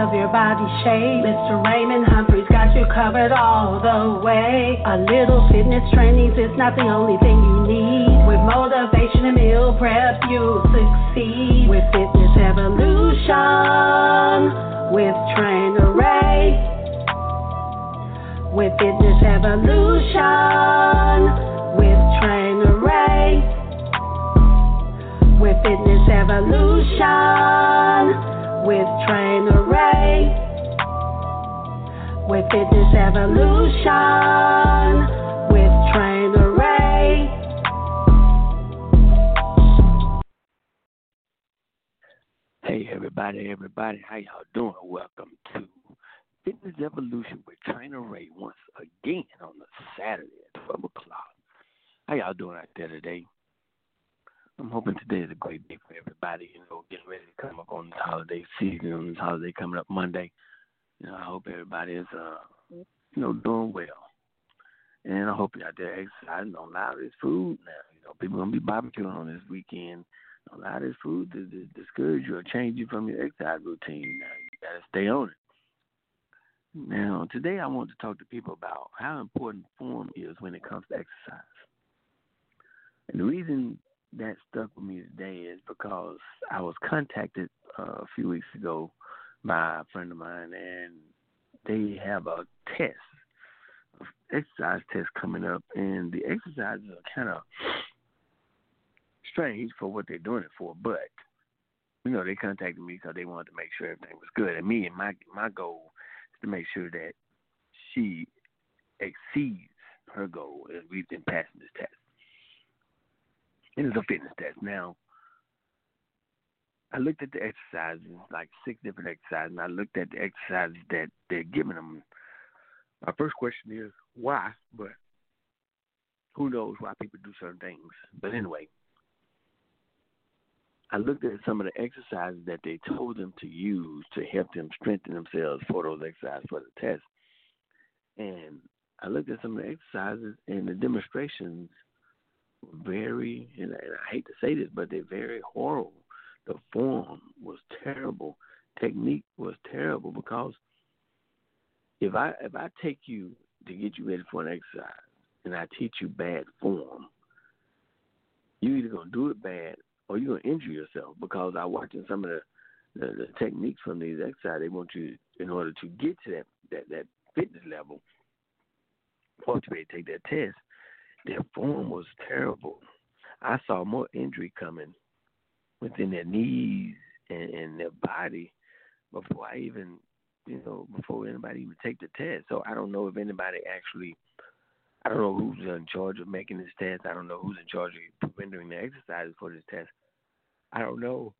of your body shape. Mr. Raymond Humphreys got you covered all the way. A little fitness training's is not the only thing you need. With motivation and meal prep, you'll succeed. With Fitness Evolution, with Trainer Ray. With Fitness Evolution, with Trainer Ray. With Fitness Evolution, with Trainer Ray. With Fitness Evolution, with Trainer Ray. Hey everybody, how y'all doing? Welcome to Fitness Evolution with Trainer Ray once again on a Saturday at 12 o'clock. How y'all doing out there today? I'm hoping today is a great day for everybody, getting ready to come up on this holiday season, on this holiday coming up Monday. I hope everybody is, doing well. And I hope you're out there exercising. Don't allow this food now. People going to be barbecuing on this weekend. Don't allow this food to discourage you or change you from your exercise routine. Now, you got to stay on it. Now, today I want to talk to people about how important form is when it comes to exercise. And the reason that stuck with me today is because I was contacted a few weeks ago by a friend of mine, and they have a test, exercise test coming up, and the exercises are kind of strange for what they're doing it for, but, they contacted me because they wanted to make sure everything was good, and my goal is to make sure that she exceeds her goal, and we've been passing this test. It is a fitness test. Now, I looked at the exercises, like 6 different exercises, and I looked at the exercises that they're giving them. My first question is, why? But who knows why people do certain things. But anyway, I looked at some of the exercises that they told them to use to help them strengthen themselves for those exercises for the test. And I looked at some of the exercises, and the demonstrations very, and I hate to say this, but they're very horrible. The form was terrible. Technique was terrible, because if I take you to get you ready for an exercise and I teach you bad form, you're either going to do it bad or you're going to injure yourself, because I'm watching some of the techniques from these exercises. They want you, in order to get to that fitness level, or to be able to take that test, their form was terrible. I saw more injury coming within their knees and their body before before anybody even take the test. So I don't know if anybody actually, I don't know who's in charge of making this test. I don't know who's in charge of rendering the exercises for this test. I don't know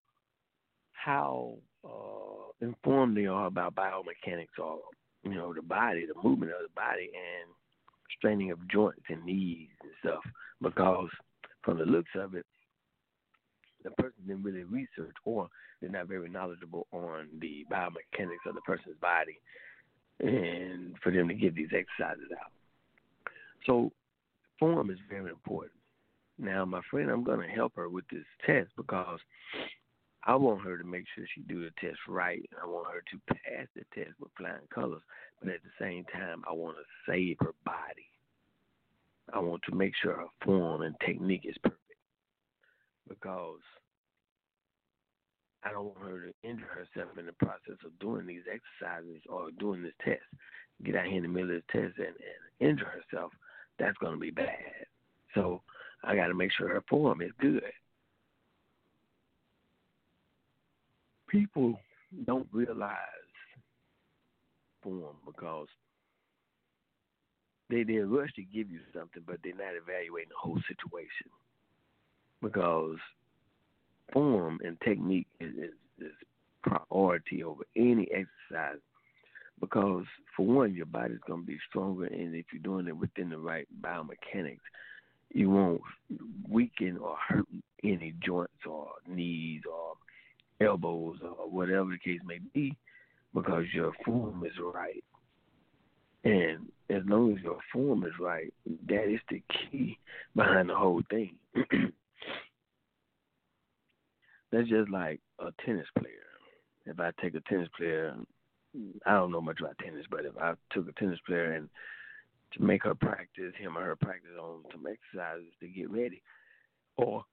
how informed they are about biomechanics or, the body, the movement of the body, and straining of joints and knees and stuff, because from the looks of it, the person didn't really research, or they're not very knowledgeable on the biomechanics of the person's body, and for them to give these exercises out. So form is very important. Now, my friend, I'm going to help her with this test, because I want her to make sure she do the test right. I want her to pass the test with flying colors, but at the same time, I want to save her body. I want to make sure her form and technique is perfect, because I don't want her to injure herself in the process of doing these exercises or doing this test. Get out here in the middle of the test and injure herself. That's going to be bad. So I got to make sure her form is good. People don't realize form, because they rush to give you something, but they're not evaluating the whole situation. Because form and technique is priority over any exercise. Because, for one, your body's going to be stronger, and if you're doing it within the right biomechanics, you won't weaken or hurt any joints or knees or elbows or whatever the case may be, because your form is right. And as long as your form is right, that is the key behind the whole thing. That's just like a tennis player. If I take a tennis player I don't know much about tennis, but if I took a tennis player and to make her practice, him or her practice on some exercises to get ready, or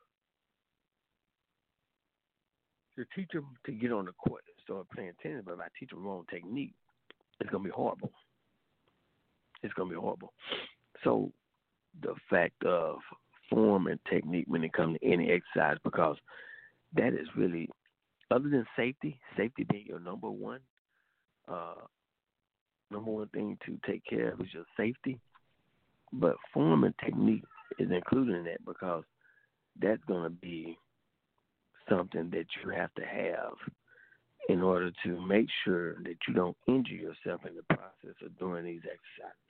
to teach them to get on the court and start playing tennis, but if I teach them wrong technique, it's going to be horrible. It's going to be horrible. So the fact of form and technique when it comes to any exercise, because that is really, other than safety being your uh, number one thing to take care of is your safety. But form and technique is included in that because that's going to be something that you have to have in order to make sure that you don't injure yourself in the process of doing these exercises.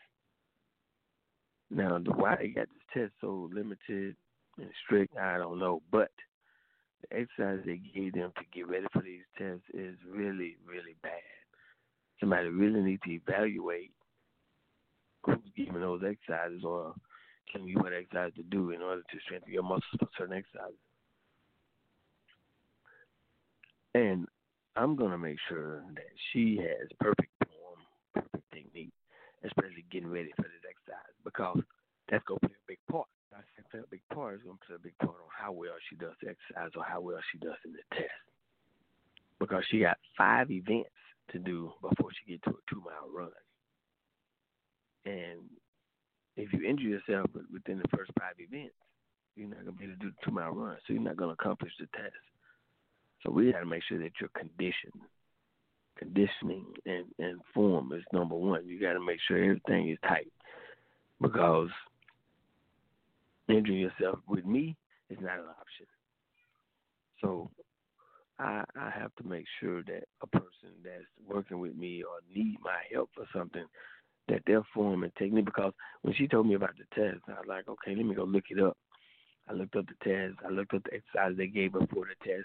Now, why they got this test so limited and strict, I don't know. But the exercise they gave them to get ready for these tests is really, really bad. Somebody really needs to evaluate who's giving those exercises or telling you what exercise to do in order to strengthen your muscles for certain exercises. And I'm going to make sure that she has perfect form, perfect technique, especially getting ready for this exercise, because that's going to play a big part. I said play a big part is going to play a big part on how well she does the exercise or how well she does in the test. Because she got 5 events to do before she gets to a 2-mile run. And if you injure yourself within the first 5 events, you're not going to be able to do the 2-mile run, so you're not going to accomplish the test. So we got to make sure that you're conditioned. Conditioning and form is number one. You got to make sure everything is tight, because injuring yourself with me is not an option. So I have to make sure that a person that's working with me or need my help for something, that their form and technique, because when she told me about the test, I was like, okay, let me go look it up. I looked up the test. I looked up the exercise they gave before the test.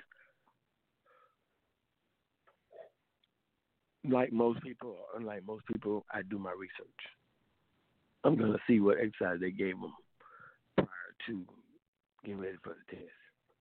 Like most people, or unlike most people, I do my research. I'm going to see what exercise they gave them prior to getting ready for the test.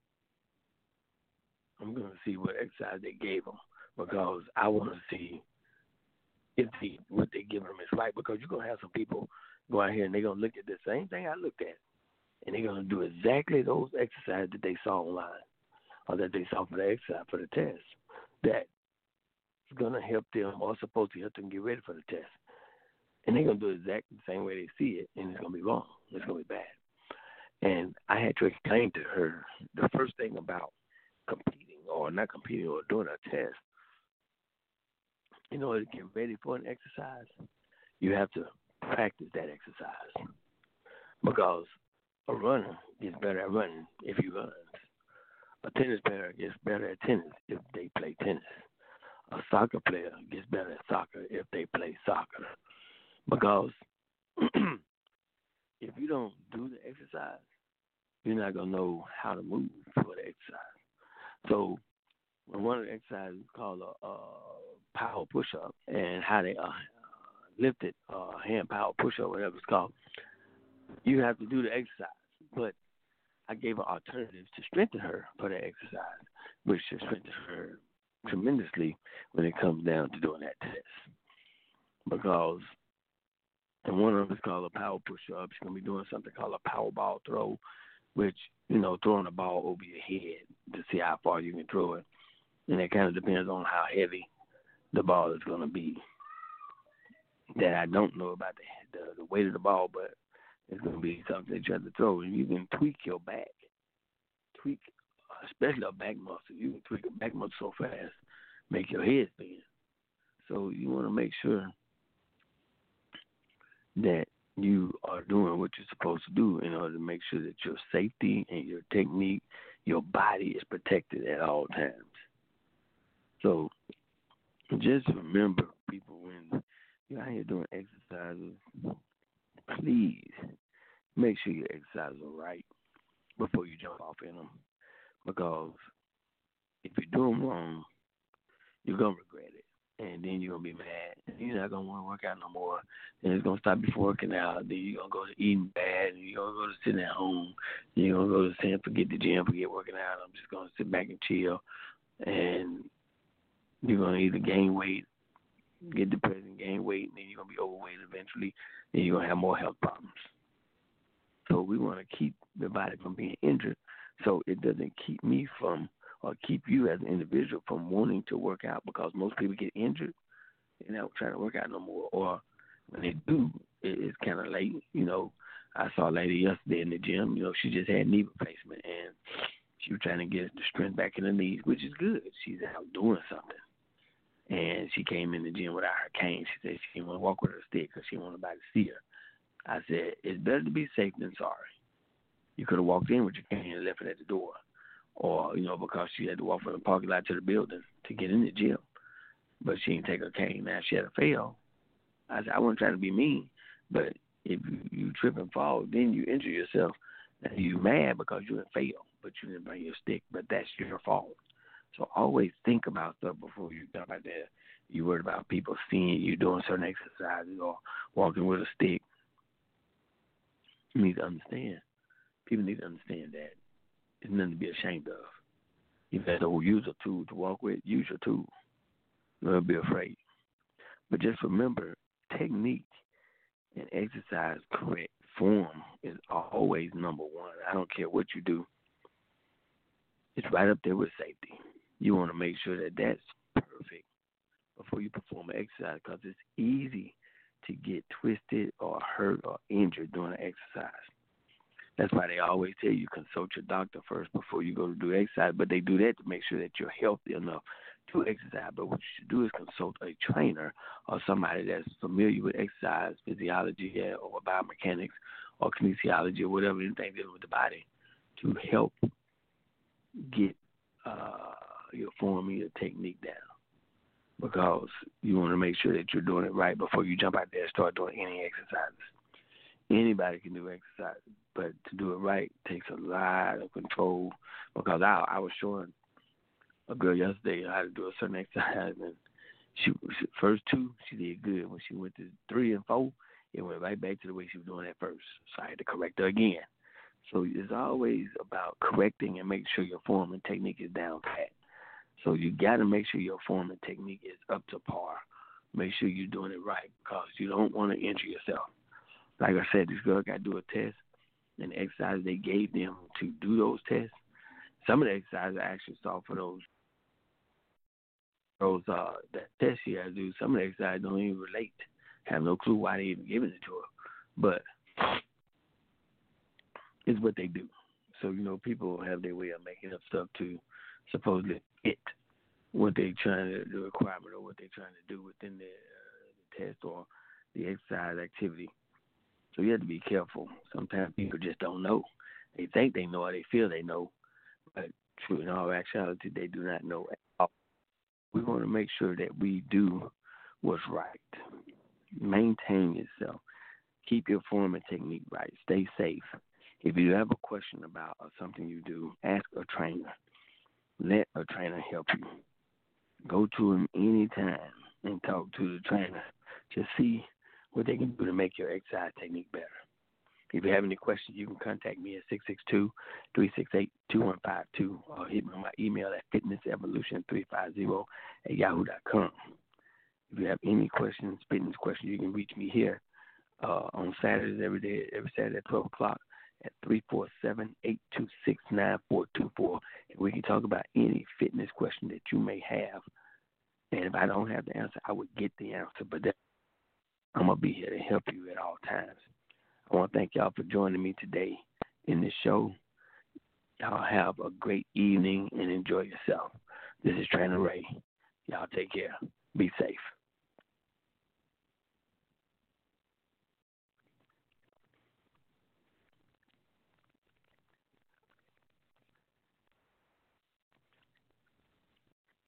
I'm going to see what exercise they gave them, because I want to see if what they give them is right. Because you're going to have some people go out here and they're going to look at the same thing I looked at, and they're going to do exactly those exercises that they saw online or that they saw for the exercise for the test. That going to help them or supposed to help them get ready for the test. And they're going to do it exactly the same way they see it, and it's going to be wrong. It's going to be bad. And I had to explain to her the first thing about competing or not competing or doing a test. In order to get ready for an exercise, you have to practice that exercise. Because a runner gets better at running if he runs. A tennis player gets better at tennis if they play tennis. A soccer player gets better at soccer if they play soccer. Because if you don't do the exercise, you're not going to know how to move for the exercise. So one of the exercises is called a power push-up, and how they lift it, hand power push-up, whatever it's called, you have to do the exercise. But I gave her alternatives to strengthen her for the exercise, which should strengthen her tremendously when it comes down to doing that test. Because and one of them is called a power push-up. She's going to be doing something called a power ball throw, which, throwing a ball over your head to see how far you can throw it. And it kind of depends on how heavy the ball is going to be. That I don't know about the weight of the ball, but it's going to be something that you have to throw. And you can tweak your back. Especially a back muscle. You can tweak a back muscle so fast, make your head spin. So you want to make sure that you are doing what you're supposed to do in order to make sure that your safety and your technique, your body is protected at all times. So just remember, people, when you're out here doing exercises, please make sure your exercises are right before you jump off in them. Because if you do them wrong, you're going to regret it. And then you're going to be mad. You're not going to want to work out no more. And it's going to stop you from working out. Then you're going to go to eating bad. And you're going to go to sitting at home. You're going to go to saying, forget the gym, forget working out. I'm just going to sit back and chill. And you're going to either gain weight get depressed and gain weight, and then you're going to be overweight eventually, then you're going to have more health problems. So we want to keep the body from being injured so it doesn't keep me from or keep you as an individual from wanting to work out, because most people get injured and they don't try to work out no more. Or when they do, it's kind of late. I saw a lady yesterday in the gym. She just had knee replacement, and she was trying to get the strength back in her knees, which is good. She's out doing something. And she came in the gym without her cane. She said she didn't want to walk with her stick because she didn't want nobody to see her. I said, it's better to be safe than sorry. You could have walked in with your cane and left it at the door. Or, because she had to walk from the parking lot to the building to get in the gym. But she didn't take her cane. Now she had to fail. I said, I wasn't trying to be mean, but if you trip and fall, then you injure yourself. Now you're mad because you didn't fail, but you didn't bring your stick, but that's your fault. So always think about stuff before you jump out there. You worried about people seeing you doing certain exercises or walking with a stick. You need to understand. People need to understand that it's nothing to be ashamed of. If you have to use a tool to walk with, use your tool. Don't be afraid. But just remember, technique and exercise correct form is always number one. I don't care what you do. It's right up there with safety. You want to make sure that that's perfect before you perform an exercise, because it's easy to get twisted or hurt or injured during an exercise. That's why they always tell you consult your doctor first before you go to do exercise, but they do that to make sure that you're healthy enough to exercise. But what you should do is consult a trainer or somebody that's familiar with exercise, physiology, or biomechanics or kinesiology or whatever, anything dealing with the body, to help get your form and your technique down. Because you want to make sure that you're doing it right before you jump out there and start doing any exercises. Anybody can do exercise, but to do it right takes a lot of control. Because I was showing a girl yesterday how to do a certain exercise, and she first two, she did good. When she went to 3 and 4, it went right back to the way she was doing at first. So I had to correct her again. So it's always about correcting and making sure your form and technique is down pat. So you got to make sure your form and technique is up to par. Make sure you're doing it right, because you don't want to injure yourself. Like I said, this girl got to do a test, and the exercise they gave them to do those tests, some of the exercises I actually saw for those that test she had to do, some of the exercises don't even relate. Have no clue why they even giving it to her. But it's what they do. So, people have their way of making up stuff to supposedly fit what they're trying to, the requirement, or what they're trying to do within the test or the exercise activity. So you have to be careful. Sometimes people just don't know. They think they know, or they feel they know, but true, in all actuality, they do not know at all. We want to make sure that we do what's right. Maintain yourself. Keep your form and technique right. Stay safe. If you have a question about something you do, ask a trainer. Let a trainer help you. Go to him anytime and talk to the trainer to see what they can do to make your exercise technique better. If you have any questions, you can contact me at 662-368-2152 or hit me on my email at fitnessevolution350@yahoo.com. If you have any questions, fitness questions, you can reach me here on Saturdays every Saturday at 12 o'clock at 347-826-9424. And we can talk about any fitness question that you may have. And if I don't have the answer, I would get the answer. But I'm going to be here to help you at all times. I want to thank y'all for joining me today in this show. Y'all have a great evening and enjoy yourself. This is Trainer Ray. Y'all take care. Be safe.